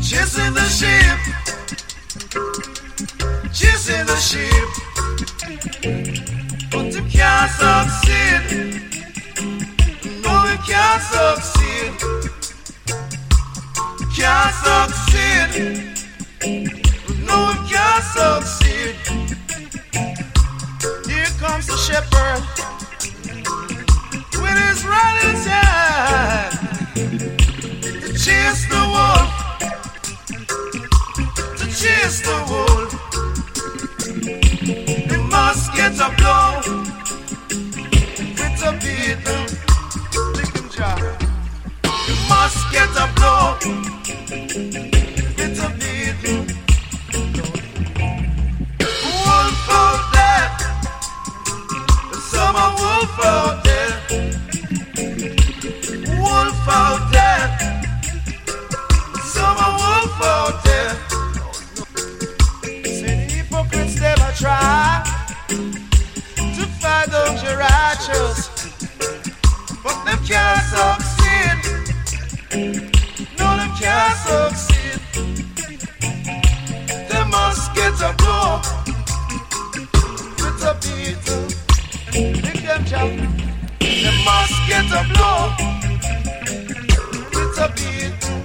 chasing the sheep, chasing the sheep, but they can't succeed. No, they can't succeed. Can't succeed. No, we can't succeed. Here comes the shepherd with his rod in his hand to chase the wolf, to chase the wolf. He must get a blow with a beating. Lick him, Jah. He must get a blow with a beating. Wolf out there, summer wolf out there, wolf out there, summer wolf out there. Say the hypocrites never try to find those you're righteous, but them can't succeed. No, them can't succeed. They must get a blow with a beating. Make them jump. They must get a blow with a beating.